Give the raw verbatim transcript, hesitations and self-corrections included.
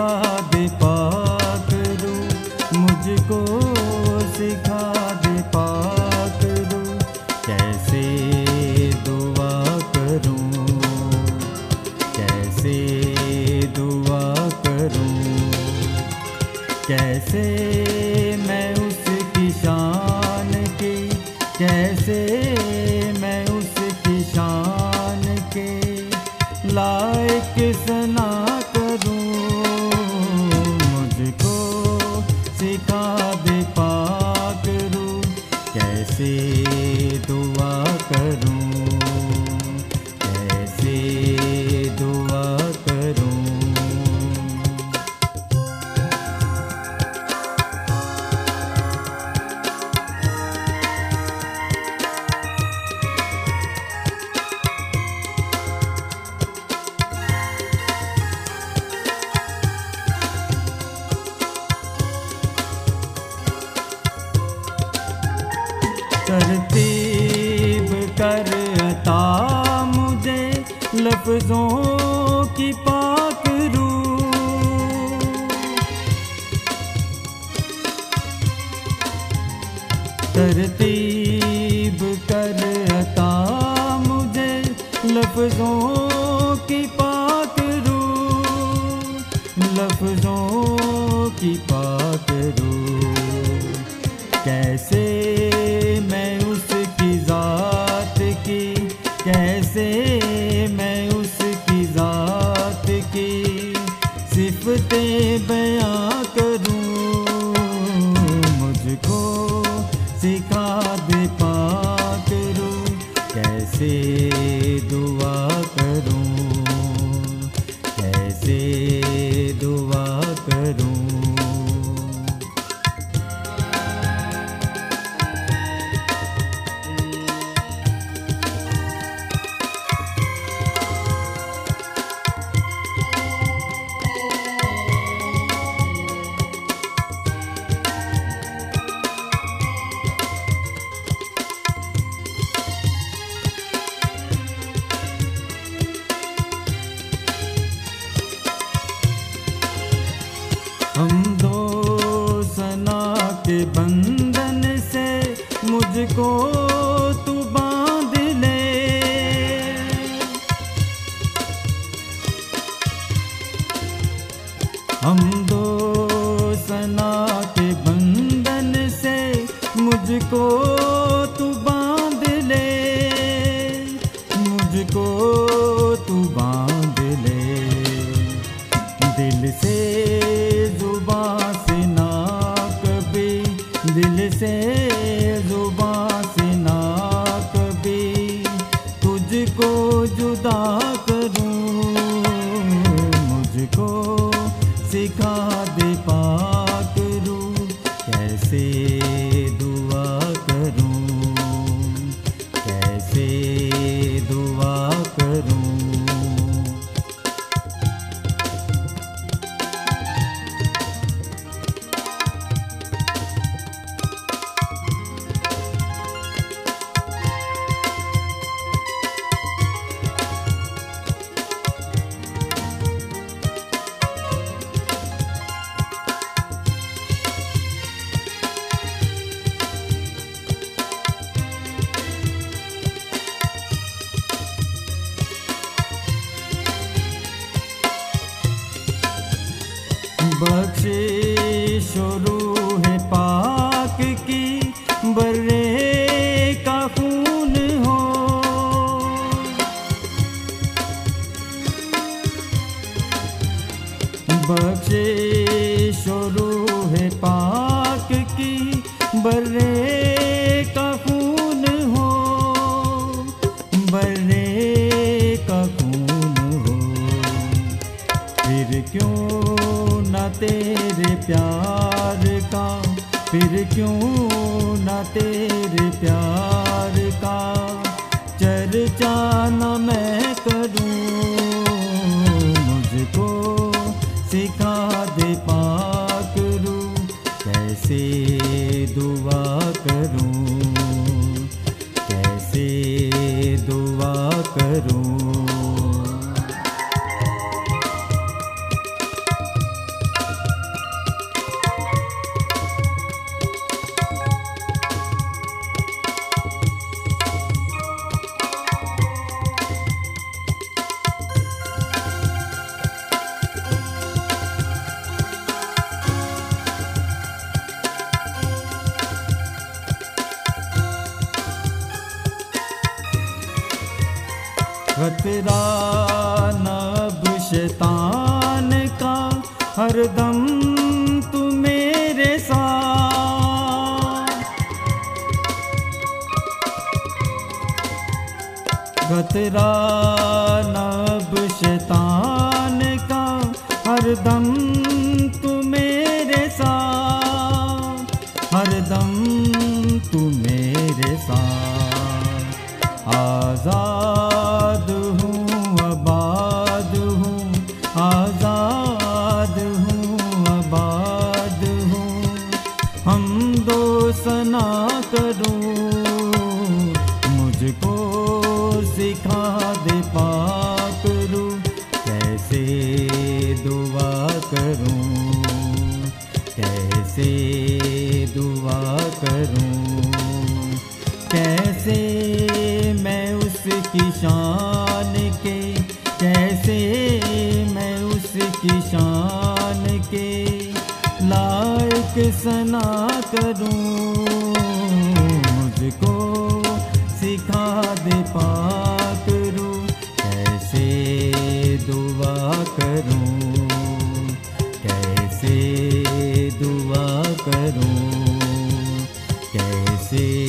दे पाक रू, मुझको सिखा दे पाक रू, कैसे दुआ करूं, कैसे दुआ करूं, कैसे मैं उसकी शान की, कैसे मैं उसकी शान के लायक सना करूं, मुझको सिखा दे पाक रू, कैसे दुआ करूं, कैसे दुआ करूं। तरतीब कर अता मुझे लफ्ज़ों की पाक रूह, तरतीब कर अता मुझे लफ्ज़ों की पाक रूह, लफ्ज़ों की पाक रूह, कैसे मैं उसकी ज़ात की, कैसे मैं उसकी ज़ात की सिफ़तें बयां करूं, मुझको सिखा दे पाक रू, कैसे दुआ करूं, कैसे दुआ करूं। हम दो सना के बंधन से मुझको तू बांध ले, हम दो सना के बंधन से मुझको तू बांध ले, मुझको तू बांध ले, दिल से जुबां से ना कभी, दिल से जुबां से ना कभी तुझको जुदा करूं, मुझको सिखा दे पाक रू, कैसे दुआ करूं, कैसे दुआ करूं। बख्शिश रूह पाक की बर्रे का खून हो, बख्शिश रूह पाक की बर्रे का खून हो, बर्रे का खून हो, फिर क्यों ना तेरे प्यार का, फिर क्यों ना तेरे प्यार का चर्चा न मैं करूं, मुझको सिखा दे पाक रू, कैसे दुआ करूं, कैसे दुआ करूं। खतरा नब शैतान का हरदम तू मेरे साथ। खतरा नब शैतान का हरदम तू मेरे साथ, हरदम तू मेरे साथ। आज़ाद हूँ आबाद हूँ, आज़ाद हूँ आबाद हूँ। हम दो सना करूँ, मुझको सिखा दे पाक रूह, कैसे दुआ करूं, कैसे दुआ करूं। कैसे मैं उसकी शान के, कैसे मैं उसकी शान के लायक सना करूं। मुझको सिखा दे पाक रूह, कैसे दुआ करूं, कैसे दुआ करूं, कैसे